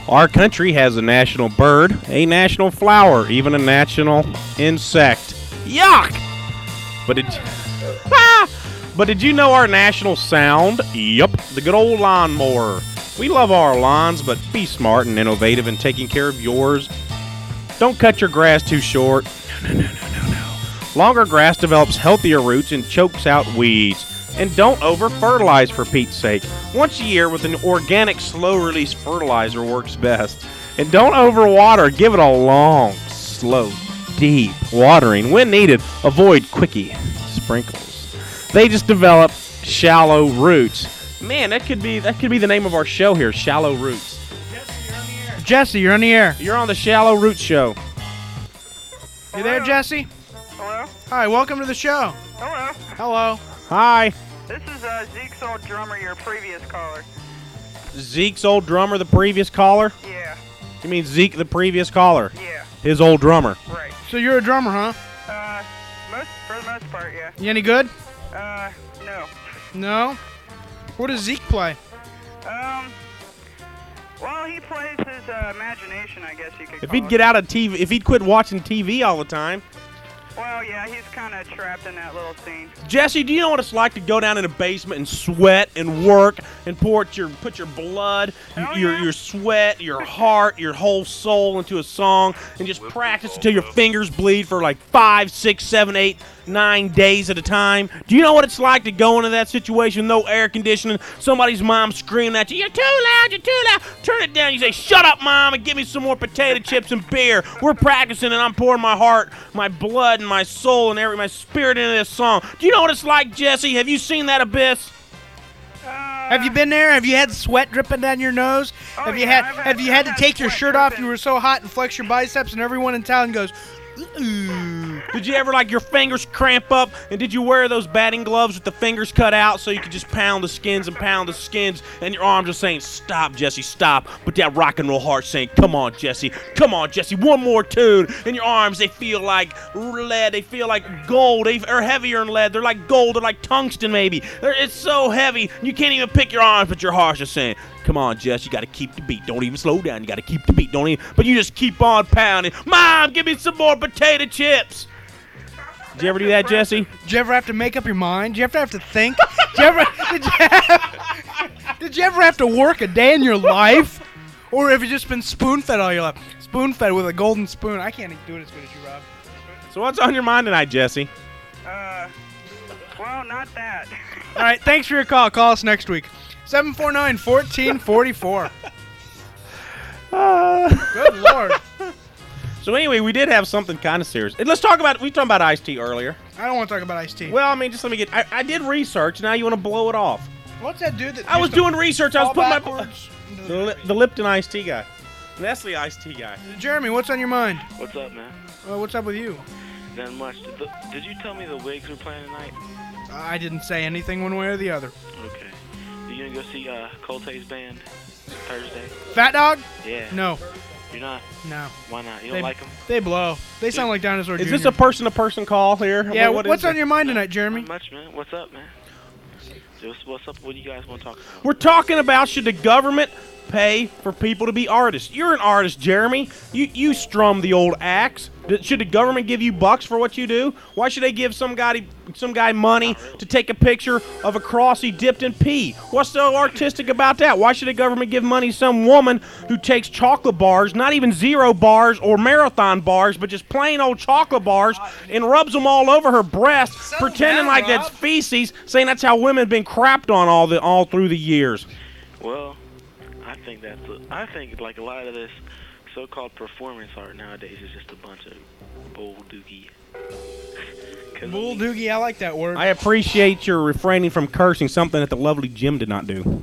Our country has a national bird, a national flower, even a national insect. Yuck! But did but did you know our national sound? Yup, the good old lawnmower. We love our lawns, but be smart and innovative in taking care of yours. Don't cut your grass too short. No. Longer grass develops healthier roots and chokes out weeds. And don't over-fertilize, for Pete's sake. Once a year with an organic slow-release fertilizer works best. And don't overwater. Give it a long, slow, deep watering. When needed, avoid quickie sprinkles. They just develop shallow roots. Man, that could be the name of our show here, Shallow Roots. Jesse, you're on the air. You're on the Shallow Roots Show. You there, Jesse? Hello? Hi, welcome to the show. Hello. Hello. Hi. This is Zeke's old drummer, your previous caller. Zeke's old drummer, the previous caller? Yeah. You mean Zeke, the previous caller? Yeah. His old drummer. Right. So you're a drummer, huh? For the most part, yeah. You any good? No. No? What does Zeke play? Well, he plays his imagination, I guess you could call If he'd it. get out of TV, if he'd quit watching TV all the time. Well, yeah, he's kind of trapped in that little scene. Jesse, do you know what it's like to go down in a basement and sweat and work and put your blood, Oh, your yeah. sweat, your heart, your whole soul into a song and just practice until your fingers bleed for like 5, 6, 7, 8, 9 days at a time? Do you know what it's like to go into that situation, no air conditioning, somebody's mom screaming at you, "You're too loud, you're too loud." Turn it down. You say, "Shut up, Mom, and give me some more potato chips and beer." We're practicing and I'm pouring my heart, my blood, and my soul and my spirit into this song. Do you know what it's like, Jesse? Have you seen that abyss? Have you been there? Have you had sweat dripping down your nose? Oh, have you yeah, had I've had to had take your sweat shirt off? dripping. You were so hot and flex your biceps, and everyone in town goes, "Ooh." Did you ever, like, your fingers cramp up, and did you wear those batting gloves with the fingers cut out so you could just pound the skins, and your arms just saying, "Stop, Jesse, stop," but that rock and roll heart saying, come on, Jesse, one more tune," and your arms, they feel like lead, they feel like gold, they are heavier than lead, they're like gold, they're like tungsten maybe, it's so heavy, you can't even pick your arms, but your heart's just saying, "Come on, Jess, you got to keep the beat. Don't even slow down. You got to keep the beat. But you just keep on pounding. Mom, give me some more potato chips." Did you ever do that, Jesse? Did you ever have to make up your mind? Did you ever have to think? Did you ever have to work a day in your life? Or have you just been spoon-fed all your life? Spoon-fed with a golden spoon. I can't do it as good as you, Rob. So what's on your mind tonight, Jesse? Well, not that. All right, thanks for your call. Call us next week. 749-1444. Good Lord. So anyway, we did have something kind of serious. And we talked about iced tea earlier. I don't want to talk about iced tea. Well, I mean, just let me I did research. Now you want to blow it off. What's that dude that I was doing research. I was fall putting backwards? the Lipton iced tea guy. Nestle iced tea guy. Jeremy, what's on your mind? What's up, man? What's up with you? Not much. Did you tell me the Wigs were playing tonight? I didn't say anything one way or the other. Okay. You gonna go see Colte's band Thursday? Fat Dog? Yeah. No. You're not? No. Why not? You don't like them? They blow. They sound like Dinosaur Is Jr. this a person-to-person call here? Yeah, What what's is on it? your mind tonight, Jeremy? Not much, man. What's up, man? What's up? What do you guys want to talk about? We're talking about, should the government pay for people to be artists? You're an artist, Jeremy. You strum the old axe. Should the government give you bucks for what you do? Why should they give some guy money to take a picture of a cross he dipped in pee? What's so artistic about that? Why should the government give money to some woman who takes chocolate bars, not even Zero bars or Marathon bars, but just plain old chocolate bars, and rubs them all over her breast, pretending like that's feces, saying that's how women have been crapped on all through the years? Well, I think like a lot of this so-called performance art nowadays is just a bunch of bull doogie. Bull doogie, I like that word. I appreciate your refraining from cursing, something that the lovely Jim did not do.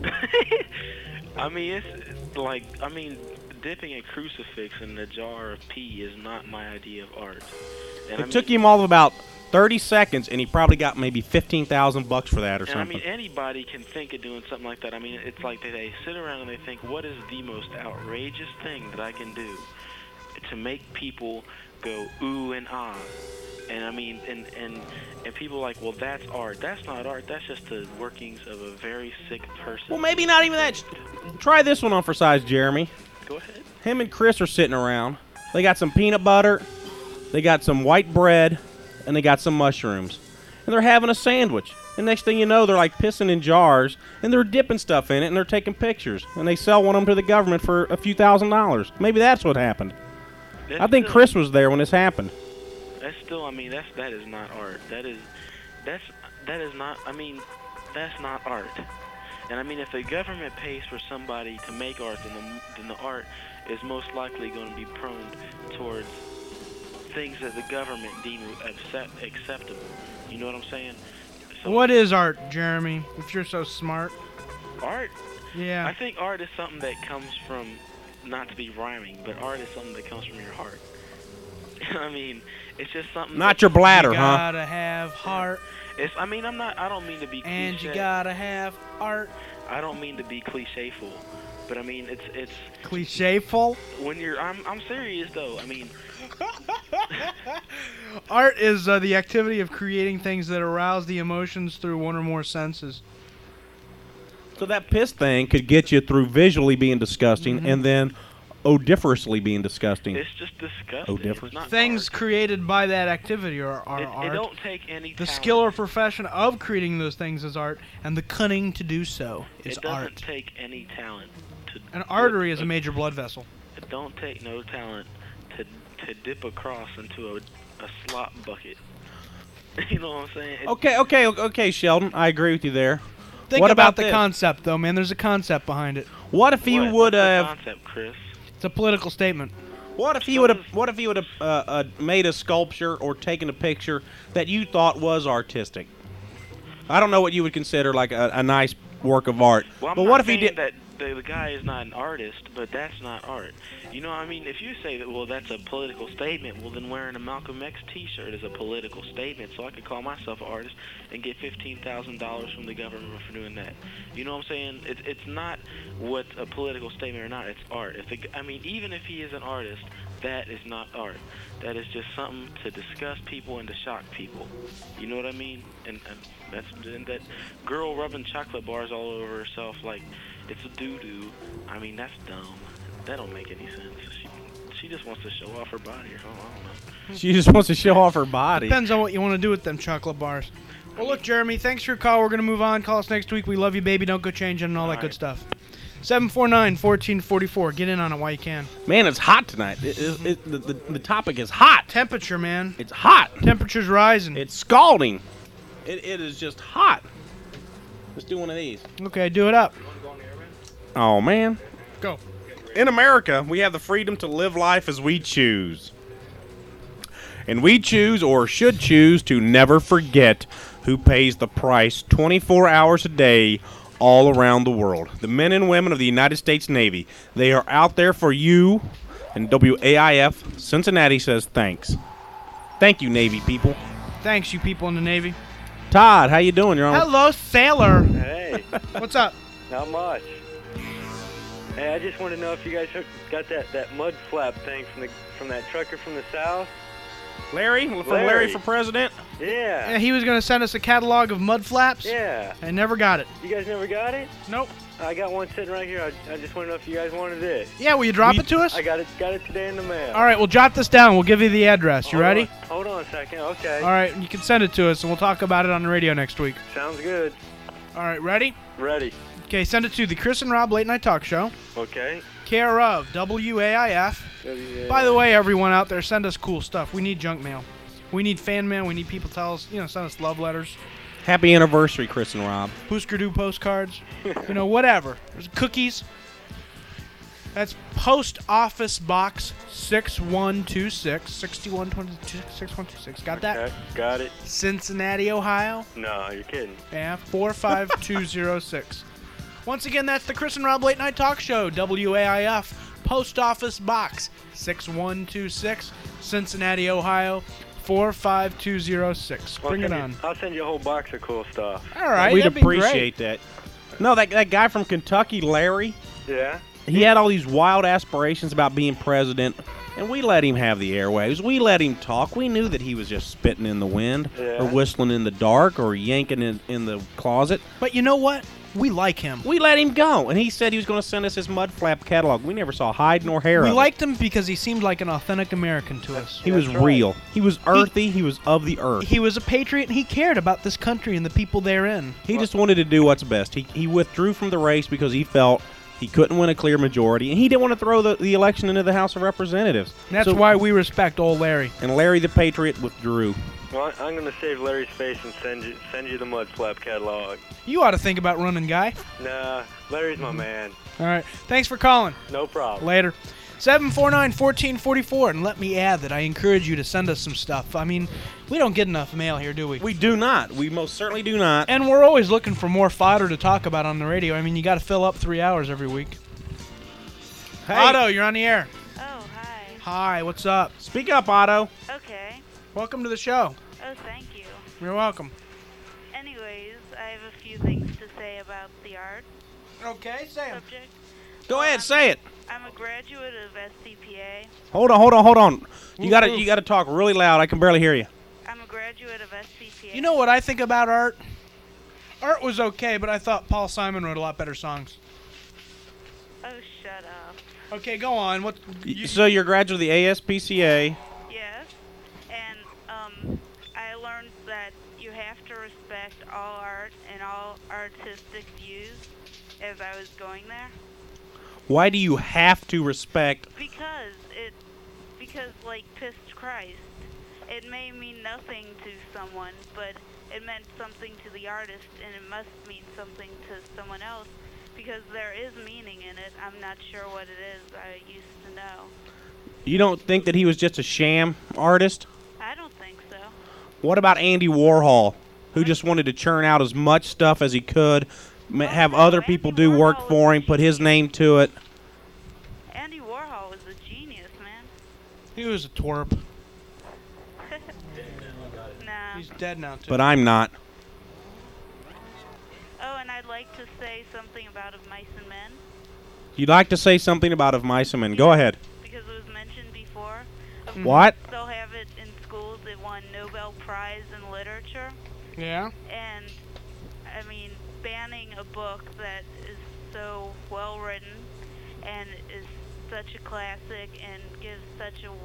I mean, it's like, dipping a crucifix in a jar of pee is not my idea of art. And It took him all of about 30 seconds, and he probably got maybe $15,000 for that or And something. I mean, anybody can think of doing something like that. I mean, it's like they sit around and they think, what is the most outrageous thing that I can do to make people go ooh and ah? And I mean, and people are like, well, that's art. That's not art. That's just the workings of a very sick person. Well, maybe not even that. Try this one on for size, Jeremy. Go ahead. Him and Chris are sitting around. They got some peanut butter, they got some white bread, and they got some mushrooms. And they're having a sandwich. And next thing you know, they're like pissing in jars, and they're dipping stuff in it, and they're taking pictures. And they sell one of them to the government for a few $1,000s. Maybe that's what happened. That's I think still- Chris was there when this happened. That's still, I mean, that is not art. That is not, I mean, that's not art. And I mean, if the government pays for somebody to make art, then the art is most likely going to be prone towards things that the government deem acceptable. You know what I'm saying? So What is art, Jeremy? If you're so smart. art? Yeah. I think art is something that comes from, not to be rhyming, but art is something that comes from your heart. I mean, it's just something. Not your bladder, you huh? gotta have heart, It's. I mean, I don't mean to be cliche. and you gotta have art. I don't mean to be clichéful, but I mean it's Clichéful. when you're. I'm serious though. I mean, Art is the activity of creating things that arouse the emotions through one or more senses. So that piss thing could get you through visually being disgusting and then odoriferously being disgusting. it's just disgusting. different. It's not Things art. created by that activity are It art. don't take any. The talent. skill or profession of creating those things is art, and the cunning to do so is It doesn't art. take any talent to. An artery is a major blood vessel. It don't take no talent to dip a cross into a slop bucket. You know what I'm saying? Okay, Sheldon. I agree with you there. Think What about about the this? concept, though, man. There's a concept behind it. What if he What? would What's the have? concept, Chris? It's a political statement. What if he would have? What if he would have made a sculpture or taken a picture that you thought was artistic? I don't know what you would consider like a nice work of art. Well, I'm but not what if he saying did? that the guy is not an artist, but that's not art. You know, I mean, if you say that, well, that's a political statement, well, then wearing a Malcolm X T-shirt is a political statement. So I could call myself an artist and get $15,000 from the government for doing that. You know what I'm saying? It's not what's a political statement or not. It's art. I mean, even if he is an artist, that is not art. That is just something to disgust people and to shock people. You know what I mean? And that girl rubbing chocolate bars all over herself like it's a doo-doo. I mean, that's dumb. That don't make any sense. She just wants to show off her body or something. I don't know. She just wants to show off her body. Depends on what you want to do with them chocolate bars. Well, look, Jeremy, thanks for your call. We're going to move on. Call us next week. We love you, baby. Don't go changing and all that All good right. stuff. 749-1444. Get in on it while you can. Man, it's hot tonight. The topic is hot. Temperature, man. It's hot. Temperature's rising. It's scalding. It is just hot. Let's do one of these. Okay, do it up. Oh, man. Go. In America, we have the freedom to live life as we choose. And we choose, or should choose, to never forget who pays the price 24 hours a day all around the world. The men and women of the United States Navy. They are out there for you. And WAIF Cincinnati says thanks. Thank you, Navy people. Thanks, you people in the Navy. Todd, how you doing? You're on. Hello, sailor. Hey, What's up? not much. Hey, I just want to know if you guys got that mud flap thing from that trucker from the south. Larry? From Larry Larry. for President? Yeah. Yeah, he was going to send us a catalog of mud flaps. Yeah. I never got it. You guys never got it? Nope. I got one sitting right here. I just want to know if you guys wanted it. Yeah, will you drop it to us? I got it today in the mail. All right, we'll jot this down. We'll give you the address. You Hold ready? on- Hold on a second. Okay. All right, you can send it to us, and we'll talk about it on the radio next week. Sounds good. All right, ready? Ready. Okay, send it to the Chris and Rob Late Night Talk Show, Okay. care of WAIF. By the way, everyone out there, send us cool stuff. We need junk mail. We need fan mail. We need people tell us, send us love letters, Happy anniversary, Chris and Rob. Husker-Du postcards, whatever. There's cookies. That's Post Office Box 6126, 6126. Got that? Okay, got it. Cincinnati, Ohio. No, you're kidding. Yeah, 45206. Once again, that's the Chris and Rob Late Night Talk Show, WAIF, Post Office Box 6126, Cincinnati, Ohio, 45206. Bring it on. I'll send you a whole box of cool stuff. All right, We'd that'd be appreciate that. No, that guy from Kentucky, Larry, Yeah. he had all these wild aspirations about being president, and we let him have the airwaves. We let him talk. We knew that he was just spitting in the wind Yeah. or whistling in the dark or yanking in the closet. But you know what? We like him. We let him go, and he said he was going to send us his mud flap catalog. We never saw hide nor hair We of liked him because he seemed like an authentic American to us. it. He was That's right. real. He was earthy. He was of the earth. He was a patriot, and he cared about this country and the people therein. He just wanted to do what's best. He withdrew from the race because he felt he couldn't win a clear majority, and he didn't want to throw the election into the House of Representatives. And that's So- why we respect old Larry. And Larry the Patriot withdrew. Well, I'm going to save Larry's face and send you the mud flap catalog. You ought to think about running, guy. Nah, Larry's my man. All right. Thanks for calling. No problem. Later. 749-1444, and let me add that I encourage you to send us some stuff. I mean, we don't get enough mail here, do we? We do not. We most certainly do not. And we're always looking for more fodder to talk about on the radio. I mean, you got to fill up 3 hours every week. Hey, Otto, you're on the air. Oh, hi. Hi, what's up? speak up, Otto. Okay. Welcome to the show. Oh, thank you. You're welcome. Anyways, I have a few things to say about the art Okay, say 'em. subject. Go ahead, say it. I'm a graduate of SCPA. Hold on. You gotta talk really loud. I can barely hear you. I'm a graduate of SCPA. You know what I think about art? Art was okay, but I thought Paul Simon wrote a lot better songs. Oh, shut up. Okay, go on. What? So you're a graduate of the ASPCA. Yes. And, I learned that you have to respect all art and all artistic views as I was going there. Why do you have to respect? Because like pissed Christ, it may mean nothing to someone, but it meant something to the artist, and it must mean something to someone else, because there is meaning in it. I'm not sure what it is. I used to know. You don't think that he was just a sham artist? I don't think so. What about Andy Warhol, who just wanted to churn out as much stuff as he could, have other people do work for him, put his name to it? Andy Warhol was a genius, man. He was a twerp. Nah. He's dead now, too. But I'm not. Oh, and I'd like to say something about Of Mice and Men, You'd like to say something about Of Mice and Men. Go ahead. because it was mentioned before. What? Still have it in schools. It won Nobel Prize in Literature. Yeah? And, I mean, banning a book that is so well written and is such a classic and gives such a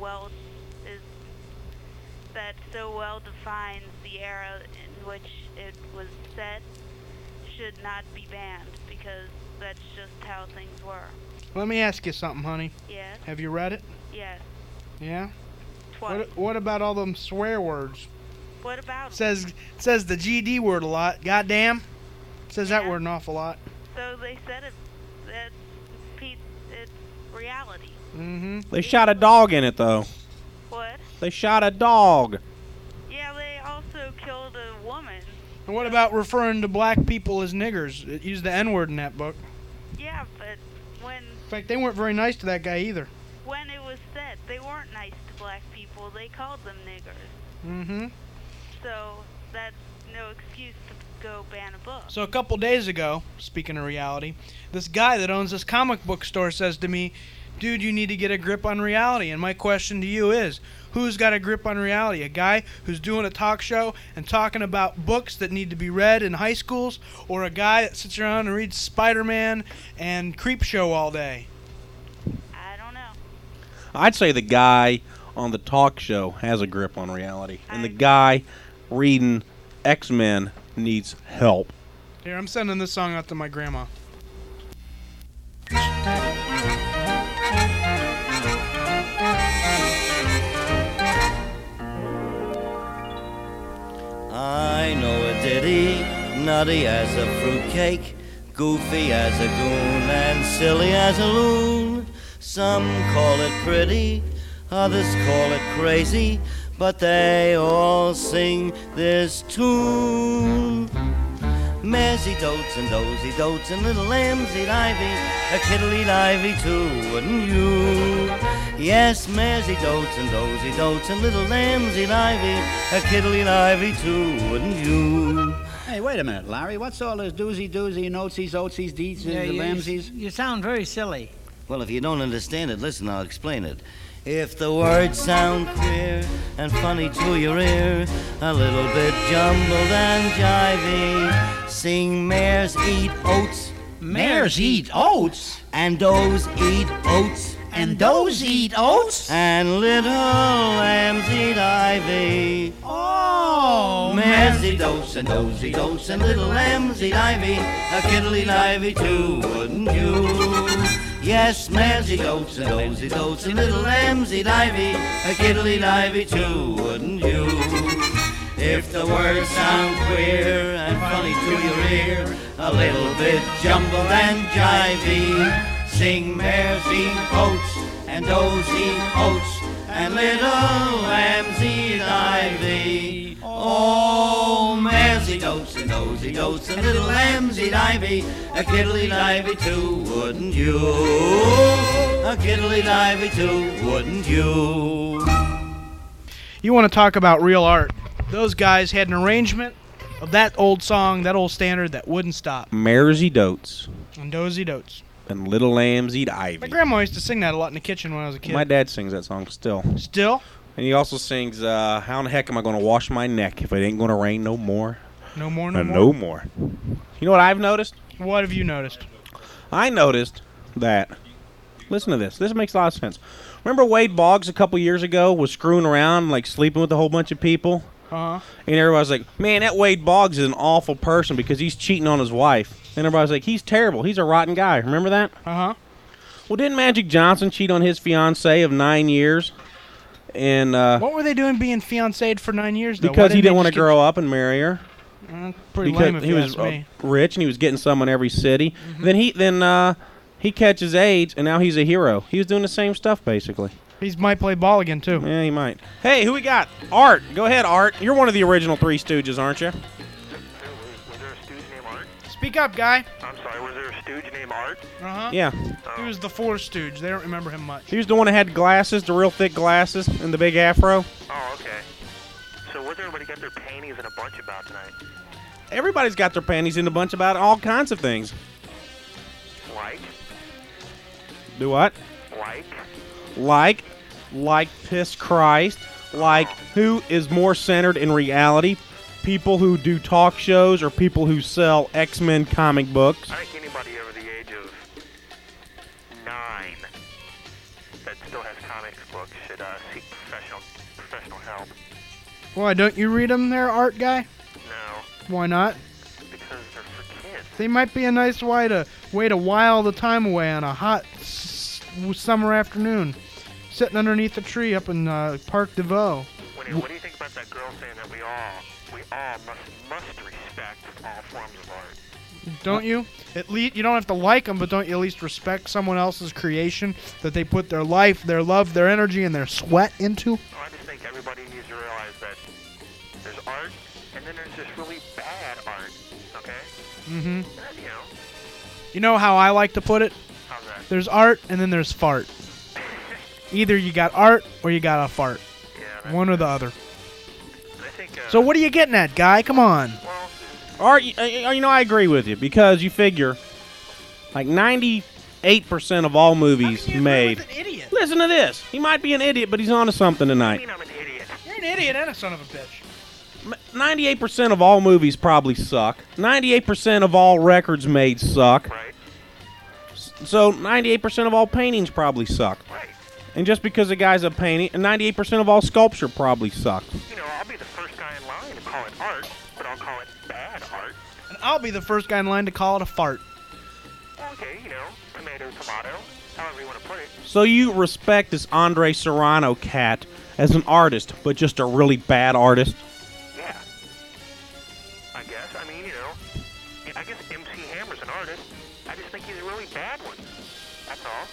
that so well defines the era in which it was set should not be banned, because that's just how things were. Let me ask you something, honey. Yes, Have you read it? yes, Yeah? twice. What about all them swear words? What about Says the GD word a lot. Goddamn. Says that Yeah. word an awful lot. So they said it's reality. Mm-hmm. They shot a dog in it, though. What? They shot a dog. Yeah, they also killed a woman. And what about referring to black people as niggers? It used the N-word in that book. Yeah, but when In fact, they weren't very nice to that guy either. it was said, they weren't nice to black people. They called them niggers. Mm-hmm. So that's no excuse to go ban a book. So a couple days ago, speaking of reality, this guy that owns this comic book store says to me, dude, you need to get a grip on reality. And my question to you is, who's got a grip on reality? A guy who's doing a talk show and talking about books that need to be read in high schools, or a guy that sits around and reads Spider-Man and Creepshow all day? I don't know. I'd say the guy on the talk show has a grip on reality, and the I- guy reading X-Men needs help. Here, I'm sending this song out to my grandma. I know a ditty, nutty as a fruitcake, goofy as a goon, and silly as a loon. Some call it pretty, others call it crazy, but they all sing this tune. Mares eat oats and does eat oats and little lambs eat ivy, a kit'll eat ivy too, wouldn't you? Yes, mares eat oats and does eat oats and little lambs eat ivy, a kit'll eat ivy too, wouldn't you? Hey, wait a minute, Larry. What's all this doozy, oatsies, deets, and the lamsies? You sound very silly. Well, if you don't understand it, listen, I'll explain it. If the words sound queer and funny to your ear, a little bit jumbled and jivey, sing mares eat oats, Mares eat oats, and does eat oats, and those eat oats? and little lambs eat ivy. Oh, Mares eat oats, and does eat oats, and little lambs eat ivy. A kiddle eat ivy too, wouldn't you? Yes, mares eat oats, and does eat oats, and little lambs eat ivy. A kiddle eat ivy too, wouldn't you? If the words sound queer and funny to your ear, a little bit jumbled and jivey, sing mares eat oats, and does eat oats, and little lambs eat ivy. Oh, mares eat oats, and does eat oats, and little lambs eat ivy. A kiddle eat ivy too, wouldn't you? A kiddle eat ivy too, wouldn't you? You want to talk about real art? Those guys had an arrangement of that old song, that old standard that wouldn't stop. Mares eat oats, And dozy dotes. and little lambs eat My ivy. grandma used to sing that a lot in the kitchen when I was a kid. My dad sings that song still. Still? And he also sings, how in the heck am I going to wash my neck if it ain't going to rain no more? No more, no more. No more. You know what I've noticed? What have you noticed? I noticed that, listen to this. This makes a lot of sense. Remember Wade Boggs a couple years ago was screwing around, like sleeping with a whole bunch of people? Uh-huh. And everybody's like, man, that Wade Boggs is an awful person because he's cheating on his wife. And everybody's like, he's terrible. He's a rotten guy. Remember that? Uh-huh. Well, didn't Magic Johnson cheat on his fiancée of 9 years? And What were they doing being fiancéed for 9 years, though? because Why he they didn't want to just grow up and marry her. pretty Because lame if he you was ask me. rich and he was getting some in every city. Then he catches AIDS and now he's a hero. He was doing the same stuff basically. He might play ball again, too. Yeah, he might. Hey, who we got? Art. Go ahead, Art. You're one of the original Three Stooges, aren't you? Was there a stooge named Art? Speak up, guy. I'm sorry, was there a stooge named Art? Uh-huh. Yeah. He was the fourth stooge. They don't remember him much. He was the one that had glasses, the real thick glasses, and the big afro. Oh, okay. So what's everybody got their panties in a bunch about tonight? Everybody's got their panties in a bunch about all kinds of things. Like? Do what? Like piss Christ. Like who is more centered in reality? People who do talk shows or people who sell X-Men comic books? I think anybody over the age of 9 that still has comics books should seek professional help. Why, don't you read them there, art guy? No, Why not? because they're for kids. They might be a nice way to while the time away on a hot summer afternoon, sitting underneath a tree up in Parc DeVoe. What do you think about that girl saying that we all must respect all forms of art? Don't you? At least you don't have to like them, but don't you at least respect someone else's creation that they put their life, their love, their energy, and their sweat into? Well, I just think everybody needs to realize that there's art, and then there's just really bad art, okay? Mm-hmm. You know, You know how I like to put it? how's that? There's art, and then there's fart. Either you got art or you got a fart. Yeah, One or the other. I think, So what are you getting at, guy? Come on. well, Art, you know, I agree with you because you figure like 98% of all movies made. An idiot. Listen to this. He might be an idiot, but he's onto something I tonight. mean I'm an idiot. You're an idiot and a son of a bitch. 98% of all movies probably suck. 98% of all records made suck. Right? So 98% of all paintings probably suck. Right. And just because a guy's a painting, 98% of all sculpture probably sucks. You know, I'll be the first guy in line to call it art, but I'll call it bad art. And I'll be the first guy in line to call it a fart. Okay, you know, tomato, however you want to put it. So you respect this Andre Serrano cat as an artist, but just a really bad artist? Yeah. I guess. I mean, you know, I guess MC Hammer's an artist. I just think he's a really bad one. That's all.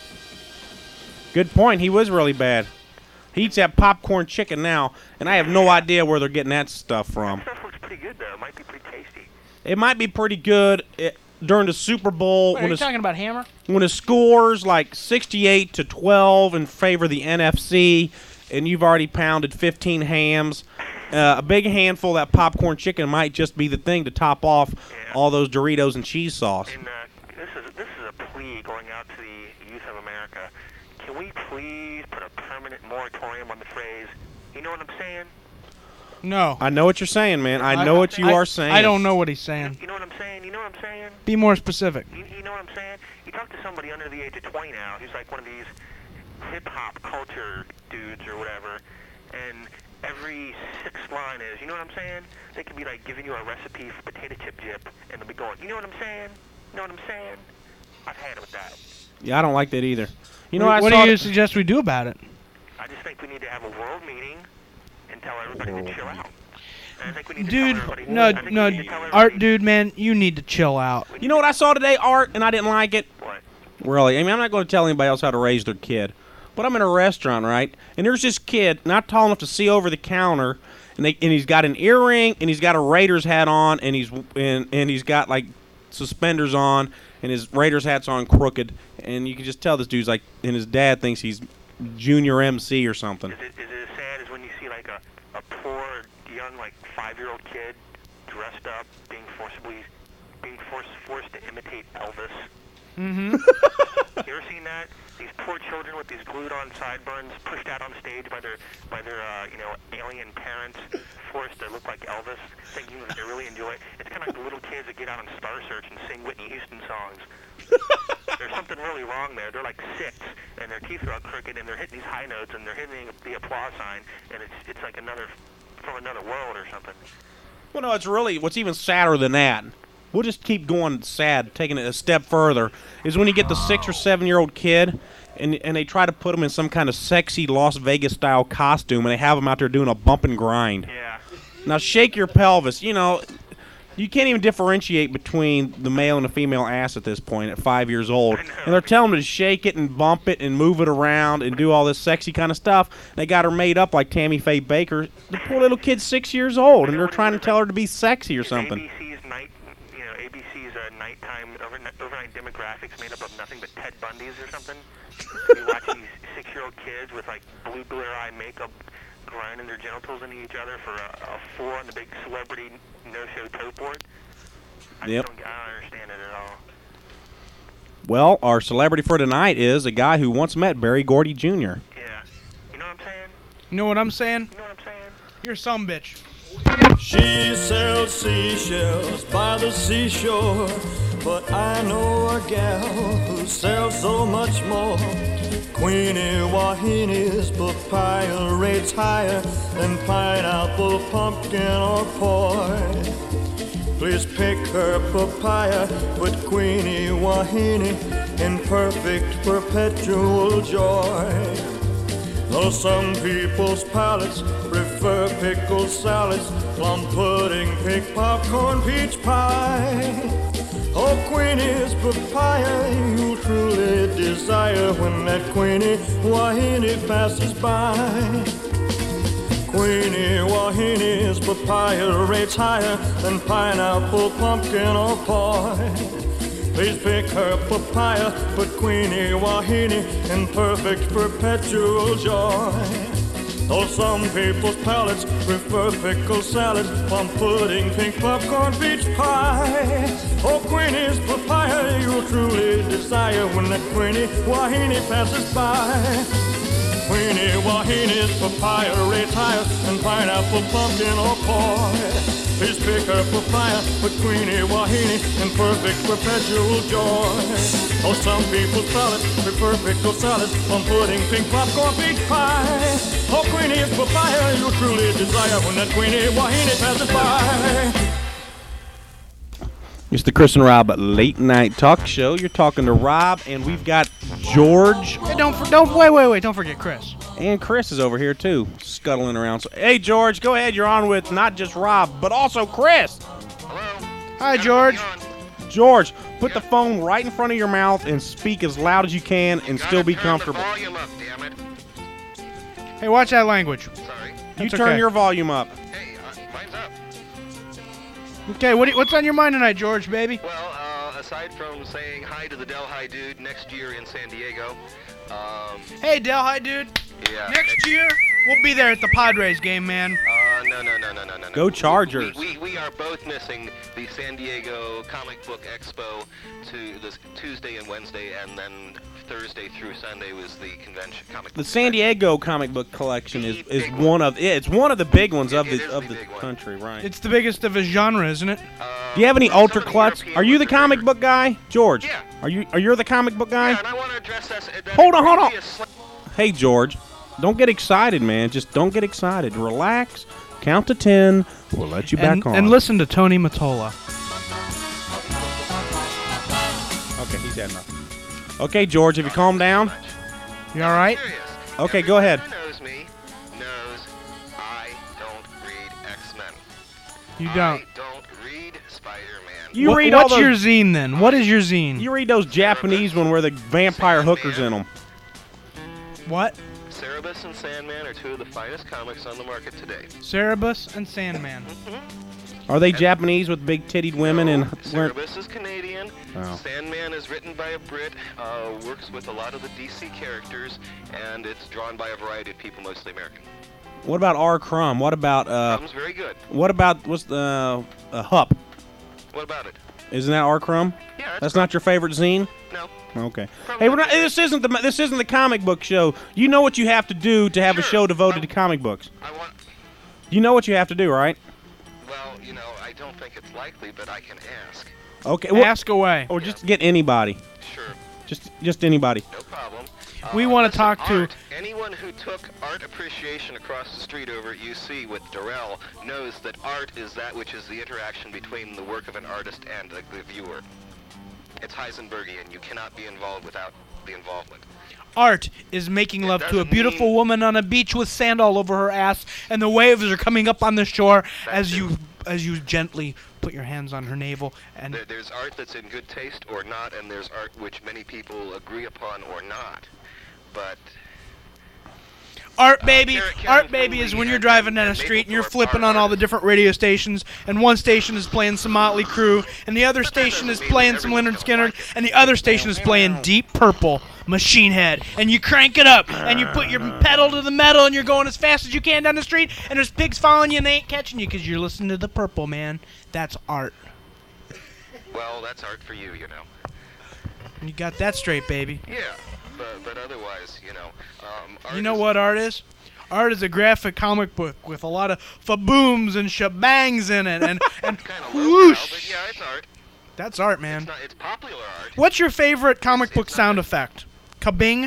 Good point. He was really bad. He eats that popcorn chicken now, and I have no idea where they're getting that stuff from. Stuff looks pretty good, though. It might be pretty tasty. It might be pretty good during the Super Bowl Wait, are when you it's talking about Hammer? when it scores like 68-12 in favor of the NFC, and you've already pounded 15 hams. A big handful of that popcorn chicken might just be the thing to top off all those Doritos and cheese sauce. And this is a plea going out to the youth of America. Can we please put a permanent moratorium on the phrase, you know what I'm saying? No. I know what you're saying, man. I know what you are saying. I don't know what he's saying. You know what I'm saying? You know what I'm saying? Be more specific. You know what I'm saying? You talk to somebody under the age of 20 now who's like one of these hip-hop culture dudes or whatever, and every sixth line is, you know what I'm saying? They could be like giving you a recipe for potato chip dip, and they'll be going, you know what I'm saying? You know what I'm saying? I've had it with that. Yeah, I don't like that either. You know, What do you suggest we do about it? I just think we need to have a world meeting and tell everybody to chill out. And I think we need to Dude, tell everybody, no, I think we no, need to tell Art, everybody- dude, man, you need to chill out. You know what I saw today, Art, and I didn't like it? What? Really? I mean, I'm not going to tell anybody else how to raise their kid. But I'm in a restaurant, right? And there's this kid not tall enough to see over the counter, and he's got an earring, and he's got a Raiders hat on, and he's got like suspenders on, and his Raiders hat's on crooked, and you can just tell this dude's like, and his dad thinks he's junior MC or something. Is it as sad as when you see like a poor young like 5-year-old kid dressed up being forced to imitate Elvis? Mm-hmm. You ever seen that? These poor children with these glued-on sideburns pushed out on stage by their alien parents, forced to look like Elvis, thinking that they really enjoy it. It's kind of like the little kids that get out on Star Search and sing Whitney Houston songs. There's something really wrong there. They're like 6, and their teeth are all crooked, and they're hitting these high notes, and they're hitting the applause sign, and it's like from another world or something. Well, no, it's really what's even sadder than that. We'll just keep going sad, taking it a step further, is when you get the 6 or 7-year-old kid and they try to put him in some kind of sexy Las Vegas-style costume, and they have him out there doing a bump and grind. Yeah. Now, shake your pelvis. You know, you can't even differentiate between the male and the female ass at this point at 5 years old. And they're telling him to shake it and bump it and move it around and do all this sexy kind of stuff. They got her made up like Tammy Faye Baker. The poor little kid's 6 years old, and they're trying to tell her to be sexy or something. ABC's nighttime overnight demographics made up of nothing but Ted Bundys or something. You watch these 6-year-old kids with like blue glare eye makeup grinding their genitals into each other for a 4 on the big celebrity no-show tote board. I don't understand it at all. Well, our celebrity for tonight is a guy who once met Berry Gordy Jr. Yeah. You know what I'm saying? You know what I'm saying? You know what I'm saying? You're some bitch. She sells seashells by the seashore, but I know a gal who sells so much more. Queenie Wahini's papaya rates higher than pineapple, pumpkin, or poi. Please pick her papaya with Queenie Wahini in perfect perpetual joy. Though some people's palates prefer pickled salads, plum pudding, pig popcorn, peach pie. Oh, Queenie's papaya you truly desire when that Queenie Wahini passes by. Queenie Wahini's papaya rates higher than pineapple, pumpkin, or poi. Please pick her papaya, put Queenie Wahini in perfect perpetual joy. Though some people's palates prefer pickled salad, plum pudding, pink popcorn, peach pie. Oh, Queenie's papaya you truly desire when that Queenie Wahini passes by. Queenie Wahini's papaya rates higher than pineapple, pumpkin, or poi. Please pick her papaya, put Queenie Wahini in perfect perpetual joy. Oh, some people's palates prefer pickled salad, plum pudding, pink popcorn, peach pie. Oh, Queenie's papaya you truly desire when that Queenie Wahini passes by. It's the Chris and Rob Late Night Talk Show. You're talking to Rob, and we've got George. Hey, wait, don't forget Chris. And Chris is over here, too, scuttling around. So, hey, George, go ahead. You're on with not just Rob, but also Chris. Hello? Hi, George. George, put the phone right in front of your mouth and speak as loud as you can and still be comfortable. Turn the volume up, damn it. Hey, watch that language. Sorry. You That's turn okay. your volume up. Hey, mine's up. Okay, what's on your mind tonight, George, baby? Well, aside from saying hi to the Delhi dude next year in San Diego, Hey, Delhi, dude. yeah. Next year, we'll be there at the Padres game, man. No. Go Chargers. We are both missing the San Diego Comic Book Expo to this Tuesday and Wednesday, and then Thursday through Sunday was the convention. The San Diego comic book collection is one of it's one of the big ones of the country, right? It's the biggest of his genre, isn't it? Do you have any Ultra Klutz? Are you the comic book guy, George? Yeah. Are you the comic book guy? Yeah, and I want to address that. Hold on. Hey, George, don't get excited, man. Just don't get excited. Relax. Count to 10. We'll let you back on. And listen to Tony Mottola. Okay, he's had enough. Okay, George, have you calmed down? You all right? Okay, go ahead. Everyone who knows me knows I don't read X-Men. You don't. I don't read Spider-Man. You read all What's those, your zine then? What is your zine? You read those Japanese one where the vampire hookers in them. What? Cerebus and Sandman are two of the finest comics on the market today. Cerebus and Sandman. Are they Japanese with big tittied women and Cerebus is Canadian. Oh. Sandman is written by a Brit, works with a lot of the DC characters, and it's drawn by a variety of people, mostly American. What about R. Crumb? What about Crumb's very good. What about what's the Hup? What about it? Isn't that R. Crumb? Yeah, that's not your favorite zine? No. Okay. Hey, we're not. This isn't the comic book show. You know what you have to do to have a show devoted to comic books. You know what you have to do, right? Well, I don't think it's likely, but I can ask. Okay. Well, ask away. Or just get anybody. Sure. Just anybody. No problem. We want to talk to anyone who took art appreciation across the street over at UC with Durrell knows that art is that which is the interaction between the work of an artist and the viewer. It's Heisenbergian. You cannot be involved without the involvement. Art is making love to a beautiful woman on a beach with sand all over her ass, and the waves are coming up on the shore as you gently put your hands on her navel. And there's art that's in good taste or not, and there's art which many people agree upon or not. But Art baby is when you're driving down a street and you're flipping on all the different radio stations, and one station is playing some Motley Crue, and the other station is playing some Lynyrd Skynyrd, and the other station is playing Deep Purple, Machine Head, and you crank it up, and you put your pedal to the metal, and you're going as fast as you can down the street, and there's pigs following you and they ain't catching you because you're listening to the Purple, man. That's art. Well, that's art for you, You got that straight, baby. Yeah, but otherwise, You know what art is? Art is a graphic comic book with a lot of fa-booms and shebangs in it, and whoosh. But yeah, it's art. That's art, man. It's popular art. What's your favorite comic book sound effect? Kabing?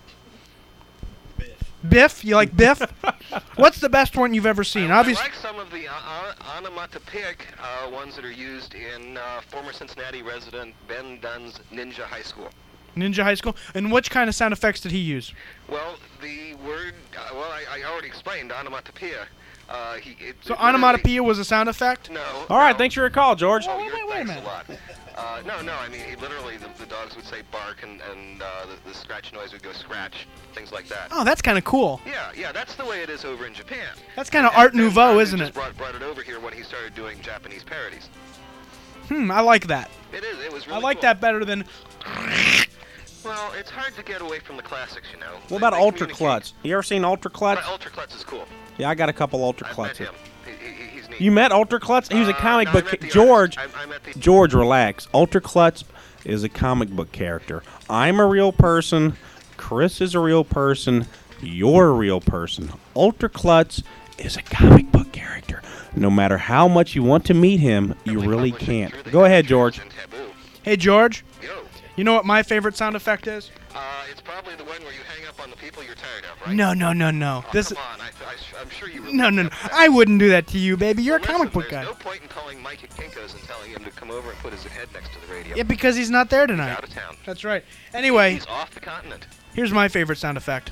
Biff? You like Biff? What's the best one you've ever seen? I Obviously, like some of the onomatopoeic ones that are used in former Cincinnati resident Ben Dunn's Ninja High School. Ninja High School. And which kind of sound effects did he use? Well, the word, I already explained onomatopoeia. So onomatopoeia was a sound effect? No. All right, thanks for your call, George. Oh, wait a minute. No, I mean, he literally, the dogs would say bark, and the scratch noise would go scratch, things like that. Oh, that's kind of cool. Yeah, that's the way it is over in Japan. That's kind of Art Nouveau, isn't it? Just brought it over here when he started doing Japanese parodies. I like that. It is, it was really I like cool. that better than... Well, it's hard to get away from the classics, What about Ultra Klutz? You ever seen Ultra Klutz? Ultra Klutz is cool. Yeah, I got a couple Ultra Klutz. I met him. He's neat. You met Ultra Klutz? He was a comic no, book. I met the George, artist. I met the George, relax. Ultra Klutz is a comic book character. I'm a real person. Chris is a real person. You're a real person. Ultra Klutz is a comic book character. No matter how much you want to meet him, you really can't. Go ahead, George. Hey, George. Yo. You know what my favorite sound effect is? It's probably the one where you hang up on the people you're tired of, right? No. Oh, This. come on. I'm sure you No. I wouldn't do that to you, baby. You're a comic book guy. There's no point in calling Mike at Kinko's and telling him to come over and put his head next to the radio. Yeah, because he's not there tonight. He's out of town. That's right. Anyway, He's off the continent. here's my favorite sound effect.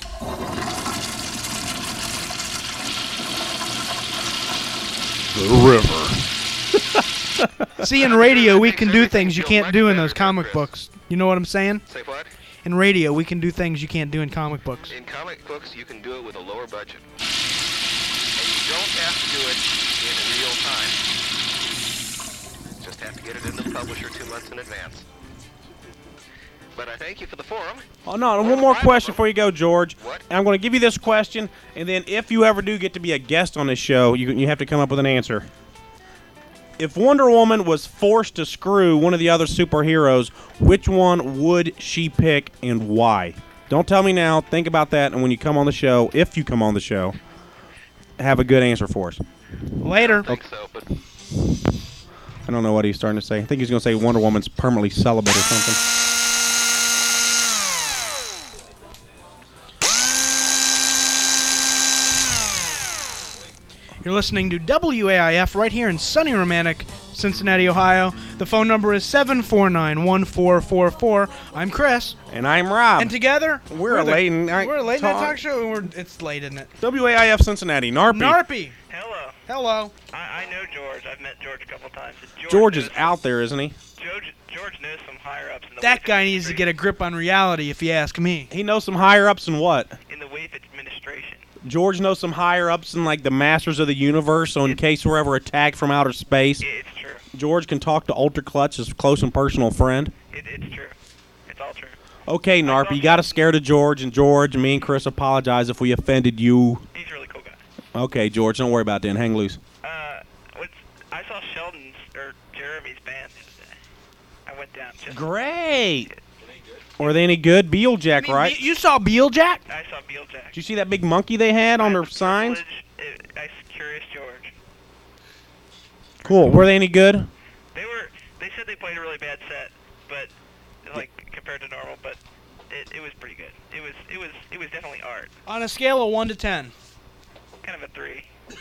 The river. See, in radio, we can do things you can't do in those comic books. You know what I'm saying? Say what? In radio, we can do things you can't do in comic books. In comic books, you can do it with a lower budget. And you don't have to do it in real time. Just have to get it into the publisher 2 months in advance. But I thank you for the forum. Oh, no, one more question before you go, George. What? And I'm going to give you this question, and then if you ever do get to be a guest on this show, you have to come up with an answer. if Wonder Woman was forced to screw one of the other superheroes, which one would she pick and why? Don't tell me now. Think about that, and when you come on the show, if you come on the show, have a good answer for us. Later. I think so, but I don't know what he's starting to say. I think he's going to say Wonder Woman's permanently celibate or something. You're listening to WAIF right here in sunny romantic Cincinnati, Ohio. The phone number is 749-1444. I'm Chris. And I'm Rob. And together, we're a late night talk show. And it's late, isn't it? WAIF Cincinnati. Narpy. Hello. Hello. I know George. I've met George a couple times. George is out there, isn't he? George knows some higher-ups in the That WAIF guy needs to get a grip on reality, if you ask me. He knows some higher-ups in what? in the WAIF administration. George knows some higher-ups in, like, the Masters of the Universe, so in case we're ever attacked from outer space, It's true. George can talk to Ultra Clutch, his close and personal friend. It's true. It's all true. Okay, Narp, you got us scared of George, and me and Chris apologize if we offended you. He's a really cool guy. Okay, George, don't worry about that. Hang loose. I saw Sheldon's or Jeremy's band the other day. I went down. Great. Were they any good? Beeljack, right? You saw Beeljack? I saw Beeljack. Did you see that big monkey they had on their signs? Nice, Curious George. Cool. Were they any good? They said they played a really bad set, but like compared to normal, but it was pretty good. It was definitely art. On a scale of 1 to 10. Kind of a 3.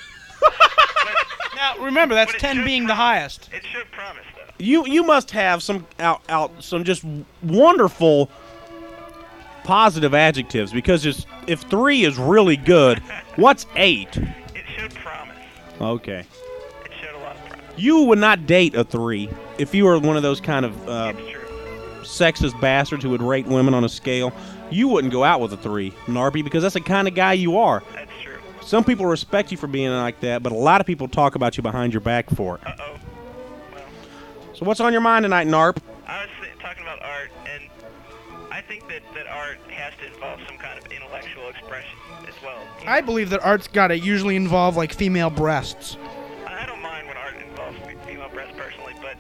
Now remember, that's 10 being the highest. It showed promise, though. You must have some some just wonderful positive adjectives, because if 3 is really good, what's 8? It showed promise. Okay. It showed a lot of promise. You would not date a 3 if you were one of those kind of It's true. sexist bastards who would rate women on a scale. You wouldn't go out with a 3, Narby, because that's the kind of guy you are. That's true. Some people respect you for being like that, but a lot of people talk about you behind your back for it. Uh-oh. Well, So what's on your mind tonight, Narp? I was talking about art, and I think that art has to involve some kind of intellectual expression as well. I believe that art's got to usually involve like female breasts. I don't mind when art involves female breasts personally, but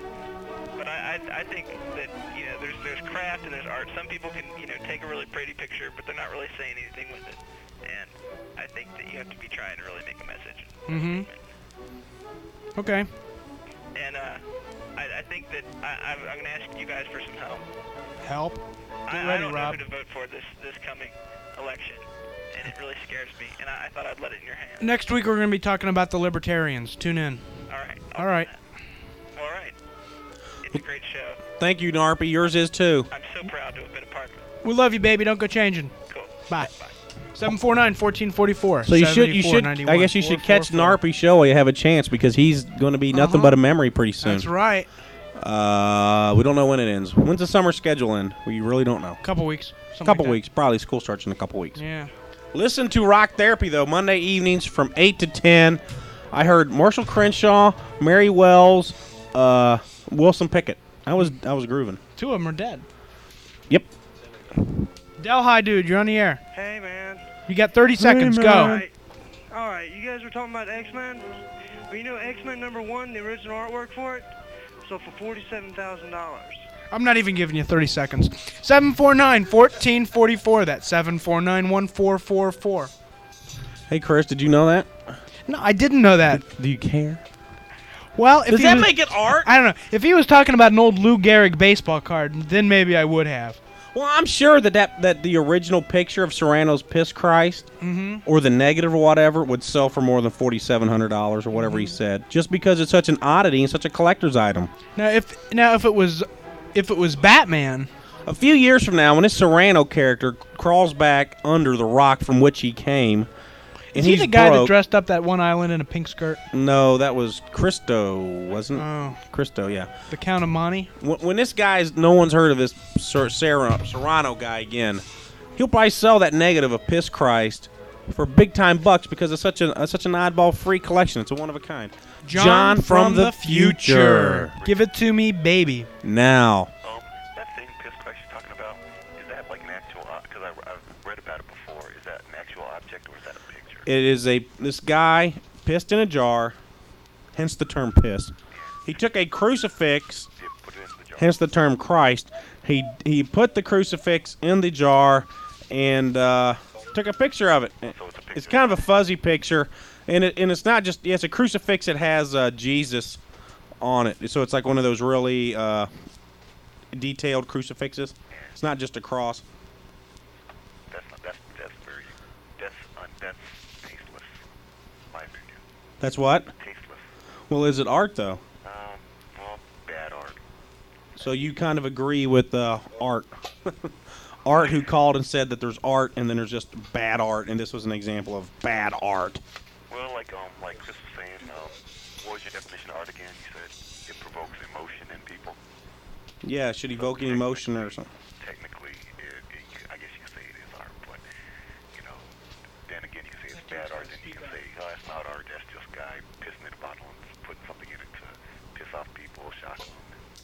I think that there's craft and there's art. Some people can take a really pretty picture, but they're not really saying anything with it. And I think that you have to be trying to really make a message. Mm-hmm. Okay. And I think that I'm going to ask you guys for some help. Help. Get I ready, don't Rob. know who to vote for this coming election, and it really scares me. And I thought I'd let it in your hands. Next week we're going to be talking about the libertarians. Tune in. All right. All right. All right. It's a great show. Thank you, Narpy. Yours is too. I'm so proud to have been a part of it. We love you, baby. Don't go changing. Cool. Bye. 749-1444. So you should. I guess you should catch Narpy's show while you have a chance, because he's going to be nothing but a memory pretty soon. That's right. We don't know when it ends. When's the summer schedule end? We really don't know. Couple weeks. Couple weeks. Probably school starts in a couple weeks. Yeah. Listen to Rock Therapy, though, Monday evenings from 8 to 10. I heard Marshall Crenshaw, Mary Wells, Wilson Pickett. I was grooving. 2 of them are dead. Yep. Delhi, dude, you're on the air. Hey, man. You got 30 seconds. Go. All right, you guys were talking about X-Men. Well, you know X-Men #1, the original artwork for it, sold for $47,000. I'm not even giving you 30 seconds. 749-1444. That's 749-1444. Hey, Chris, did you know that? No, I didn't know that. Do you care? Well, if Does he that was, make it art? I don't know. If he was talking about an old Lou Gehrig baseball card, then maybe I would have. Well, I'm sure that the original picture of Serrano's Piss Christ or the negative or whatever would sell for more than $4,700 or whatever he said, just because it's such an oddity and such a collector's item. Now, if it was Batman, a few years from now, when this Serrano character crawls back under the rock from which he came, and is he he's the guy that broke- dressed up that one island in a pink skirt? No, that was Christo, wasn't it? Oh, Christo, yeah. the Count of Monte. When this guy's, no one's heard of this Serrano guy again, he'll probably sell that negative of Piss Christ for big time bucks, because it's such an oddball free collection. It's a one of a kind. John from the future. Give it to me, baby. Now. That thing Piss Christ you're talking about, is that like an actual, because I've read about it before, is that an actual object or is that a picture? It is this guy pissed in a jar, hence the term piss, He took a crucifix, hence the term Christ. He put the crucifix in the jar and took a picture of it. It's kind of a fuzzy picture, and it's not just it's a crucifix that has Jesus on it. So it's like one of those really detailed crucifixes. It's not just a cross. That's tasteless, in my opinion. That's what? Tasteless. Well, is it art though? Well, bad art. So you kind of agree with art. Art who called and said that there's art and then there's just bad art, and this was an example of bad art. Well, like Chris was saying, what was your definition of art again? You said it provokes emotion in people. Yeah, should evoke an emotion or something. Technically, I guess you could say it is art, but, then again, you can say it's bad art, then you can say, oh, that's not art, that's just a guy pissing in a bottle and putting something in it to piss off people, shock them.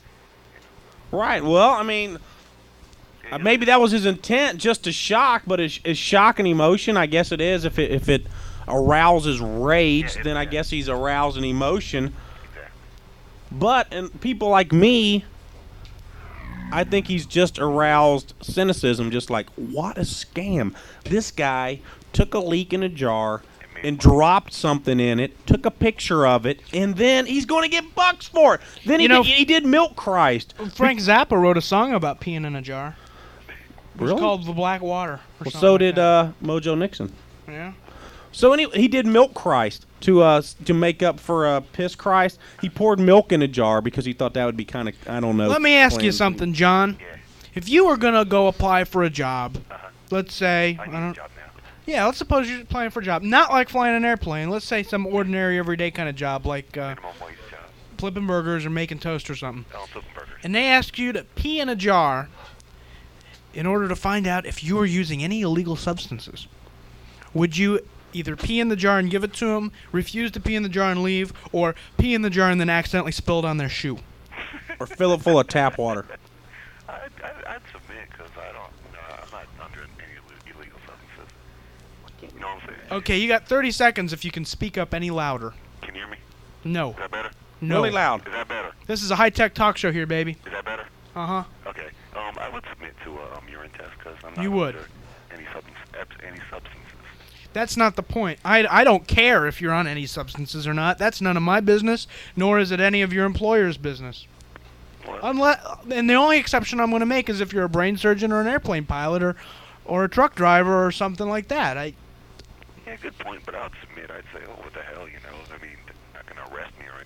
Right, well, I mean, maybe that was his intent, just to shock, but is shock an emotion? I guess it is. If it arouses rage, then I guess he's arousing emotion. But, and people like me, I think he's just aroused cynicism, just like, what a scam. This guy took a leak in a jar and dropped something in it, took a picture of it, and then he's going to get bucks for it. Then he did Milk Christ. Frank Zappa wrote a song about peeing in a jar. It was Really? called The Black Water. Well, so did Mojo Nixon. Yeah. So anyway, he did Milk Christ to make up for Piss Christ. He poured milk in a jar because he thought that would be kind of, I don't know. Let me ask you something, John. If you were going to go apply for a job, let's say, yeah, let's suppose you're applying for a job, not like flying an airplane. Let's say some ordinary, everyday kind of job, like flipping burgers or making toast or something. And they ask you to pee in a jar in order to find out if you are using any illegal substances. Would you either pee in the jar and give it to them, refuse to pee in the jar and leave, or pee in the jar and then accidentally spill it on their shoe? Or fill it full of tap water? I'd submit because I'm not under any illegal substances. You know what I'm saying? Okay, you got 30 seconds if you can speak up any louder. Can you hear me? No. Is that better? No. Really loud. Is that better? This is a high-tech talk show here, baby. Is that better? Uh-huh. Okay. I would submit to a urine test because I'm not You would. under any substances. That's not the point. I don't care if you're on any substances or not. That's none of my business, nor is it any of your employer's business. And the only exception I'm going to make is if you're a brain surgeon or an airplane pilot or a truck driver or something like that. Yeah, good point, but I'd submit. I'd say, oh, what the hell, I mean, they're not going to arrest me or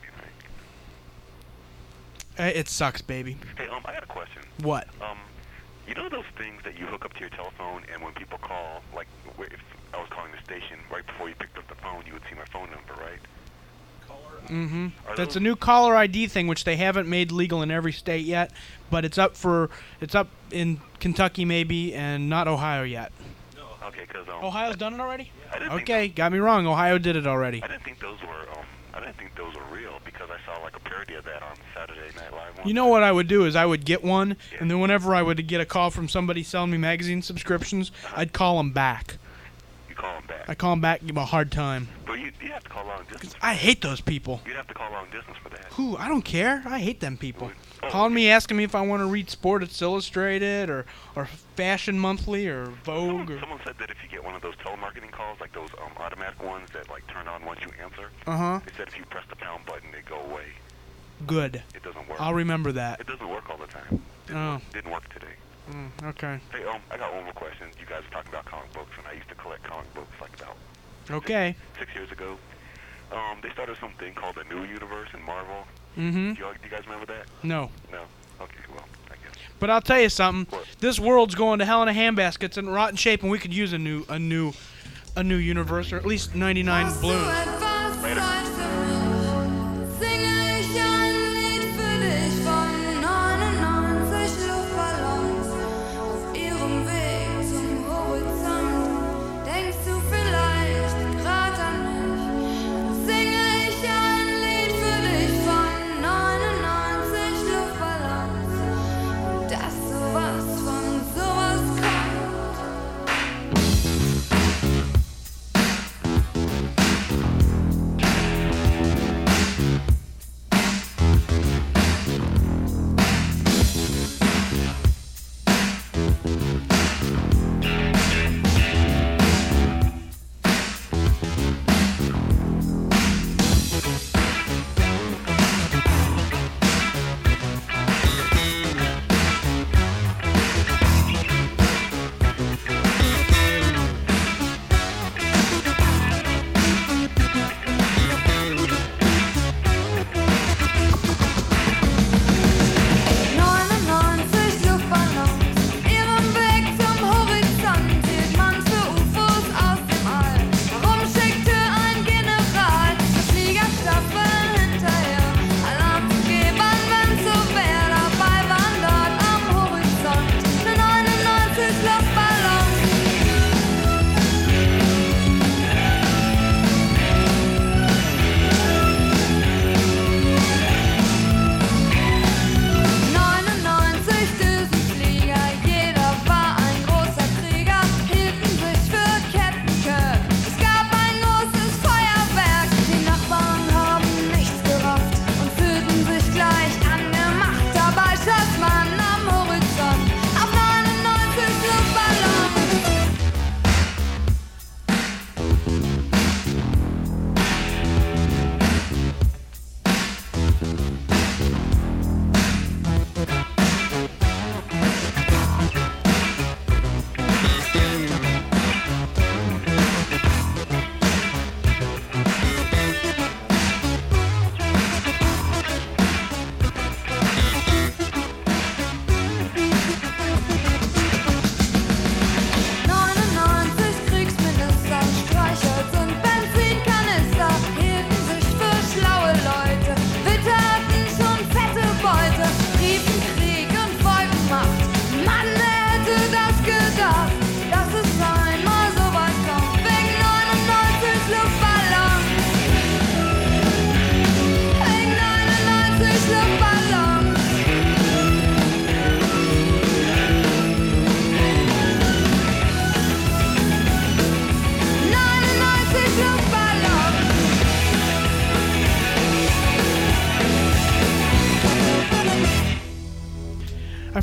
anything. It sucks, baby. Hey, I got a question. What? You know those things that you hook up to your telephone, and when people call, like if I was calling the station, right before you picked up the phone, you would see my phone number, right? Mm-hmm. That's a new caller ID thing, which they haven't made legal in every state yet, but it's up in Kentucky maybe, and not Ohio yet. Okay, because Ohio's done it already? Okay, got me wrong. Ohio did it already. I didn't think those were real because I saw like a parody of that on Saturday Night Live. You know what I would do is I would get one, and then whenever I would get a call from somebody selling me magazine subscriptions, I'd call them back. You call them back? I call them back, give them a hard time. But you have to call long distance. I hate those people. You'd have to call long distance for that. Who? I don't care. I hate them people. Calling me, asking me if I want to read Sports Illustrated or Fashion Monthly or Vogue. Someone said that if you get one of those telemarketing calls, like those automatic ones that like turn on once you answer, they said if you press the pound button, they go away. Good. It doesn't work. I'll remember that. It doesn't work all the time. Didn't work today. Okay. Hey, I got one more question. You guys were talking about comic books, and I used to collect comic books like about 6 years ago. They started something called the New Universe in Marvel. Mm-hmm. Do you guys remember that? No. No. Okay, well, I guess. But I'll tell you something. What? This world's going to hell in a handbasket. It's in rotten shape, and we could use a new universe, or at least 99 balloons. Later.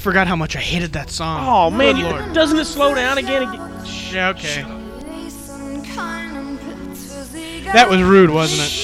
forgot how much I hated that song. Oh, man, Good Lord. doesn't it slow down again? Yeah, okay. That was rude, wasn't it?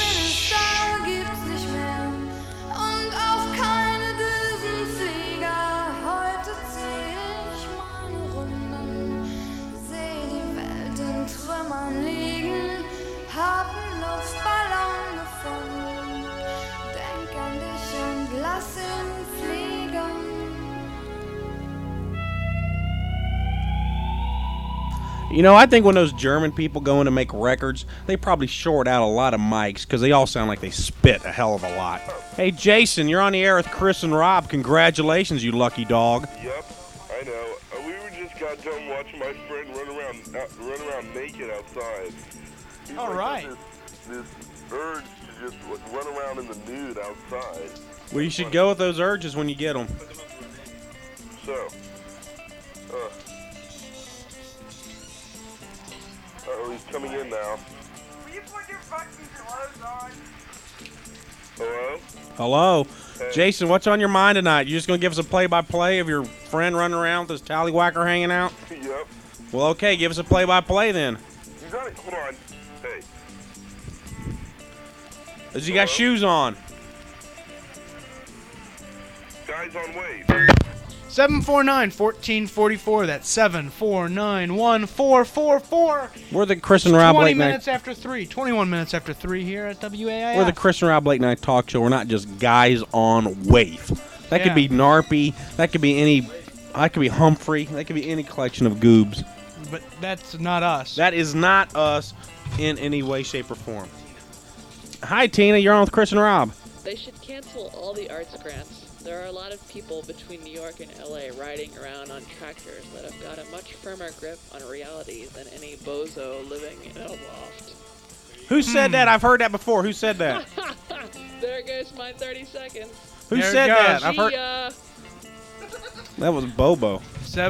You know, I think when those German people go in to make records, they probably short out a lot of mics because they all sound like they spit a hell of a lot. Hey, Jason, you're on the air with Chris and Rob. Congratulations, you lucky dog. Yep, I know. We were just got done watching my friend run around naked outside. He's All right. This urge to just run around in the nude outside. Well, you should go with those urges when you get them. So, oh, he's coming in now. Will you put your fucking clothes on? Hello? Hello. Hey. Jason, what's on your mind tonight? You just going to give us a play-by-play of your friend running around with his tallywhacker hanging out? Yep. Well, okay, give us a play-by-play then. You got it. Hold on. Hey. Has he got shoes on? Guys on wave. 749-1444. That's 749-1444. We're the Chris and Rob 20 Late Night. minutes after 3. 21 minutes after 3 here at WAIF. We're the Chris and Rob Late Night Talk Show. We're not just guys on wave. That could be Narpy. That could be any. That could be Humphrey. That could be any collection of goobs. But that's not us. That is not us in any way, shape, or form. Hi, Tina. You're on with Chris and Rob. They should cancel all the arts grants. There are a lot of people between New York and LA riding around on tractors that have got a much firmer grip on reality than any bozo living in a loft. Who said that? I've heard that before. Who said that? There goes my 30 seconds. Who said that? I've heard. See ya. That was Bobo.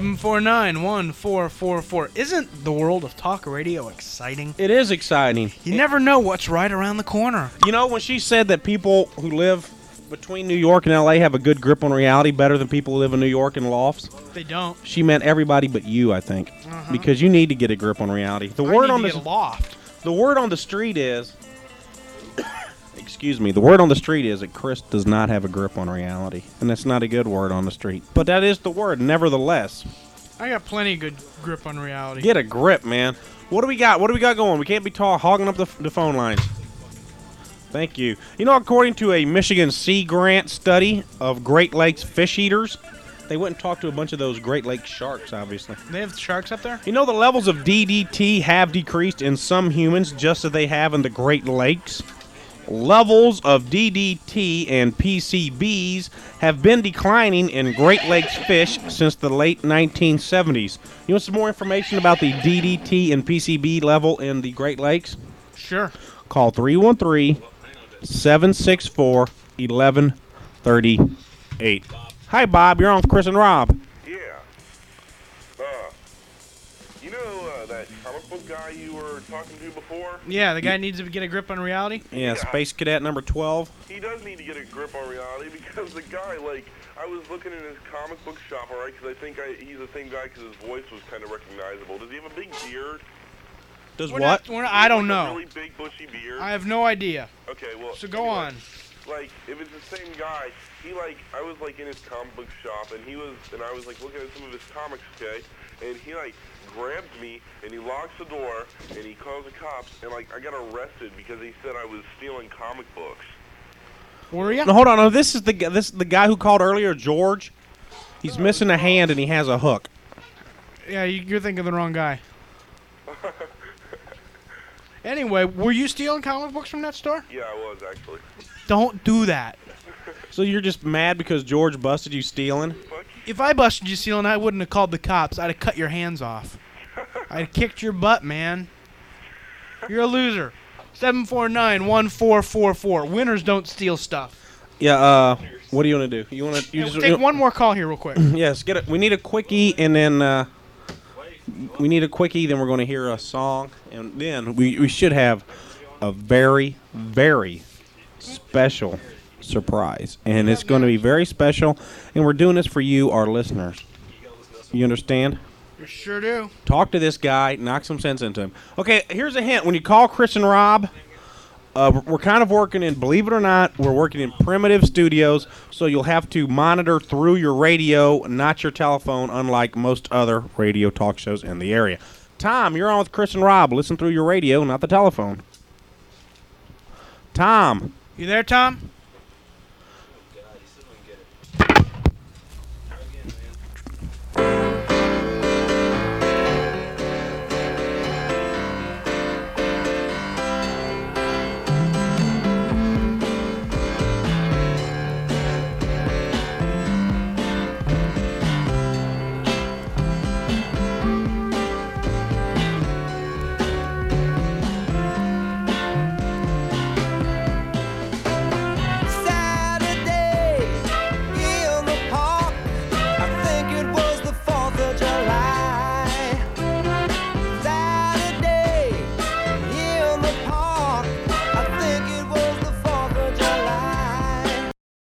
749-1444. Isn't the world of talk radio exciting? It is exciting. You never know what's right around the corner. You know, when she said that people who live between New York and LA have a good grip on reality better than people who live in New York in lofts, They don't. she meant everybody but you, I think. Because you need to get a grip on reality. The word on get a loft. The word on the street is excuse me, the word on the street is that Chris does not have a grip on reality. And that's not a good word on the street. But that is the word, nevertheless. I got plenty of good grip on reality. Get a grip, man. What do we got? What do we got going? We can't be hogging up the phone lines. Thank you. You know, according to a Michigan Sea Grant study of Great Lakes fish eaters, they went and talked to a bunch of those Great Lakes sharks, obviously. They have sharks up there? You know, the levels of DDT have decreased in some humans just as they have in the Great Lakes. Levels of DDT and PCBs have been declining in Great Lakes fish since the late 1970s. You want some more information about the DDT and PCB level in the Great Lakes? Sure. Call 313-764-1138. Hi, Bob. You're on with Chris and Rob. Yeah. You know that comic book guy you were talking to before? Yeah, the guy needs to get a grip on reality? Yeah, Space Cadet number 12. He does need to get a grip on reality because the guy, like, I was looking in his comic book shop, alright, because I think he's the same guy because his voice was kind of recognizable. Does he have a big beard? Does I don't know. A really big bushy beard? I have no idea. Okay, well. So go on. Like, if it's the same guy, I was, like, in his comic book shop, and I was, like, looking at some of his comics, okay, and he, like, grabs me, and he locks the door, and he calls the cops, and, like, I got arrested because he said I was stealing comic books. Were you? No, hold on. No, this is the guy who called earlier, George. He's missing a hand, and he has a hook. Yeah, you're thinking of the wrong guy. Anyway, were you stealing comic books from that store? Yeah, I was, actually. Don't do that. So you're just mad because George busted you stealing? If I busted you stealing, I wouldn't have called the cops. I'd have cut your hands off. I'd have kicked your butt, man. You're a loser. 749-1444. Winners don't steal stuff. Yeah, what do you want to do? You want to take one more call here real quick. Yes, get it. We need a quickie, and then then we're going to hear a song, and then we should have a very, very special surprise. And it's going to be very special. And we're doing this for you, our listeners. You understand? You sure do. Talk to this guy. Knock some sense into him. Okay, here's a hint. When you call Chris and Rob, we're kind of working in, believe it or not, we're working in primitive studios, so you'll have to monitor through your radio, not your telephone, unlike most other radio talk shows in the area. Tom, you're on with Chris and Rob. Listen through your radio, not the telephone. Tom. You there, Tom?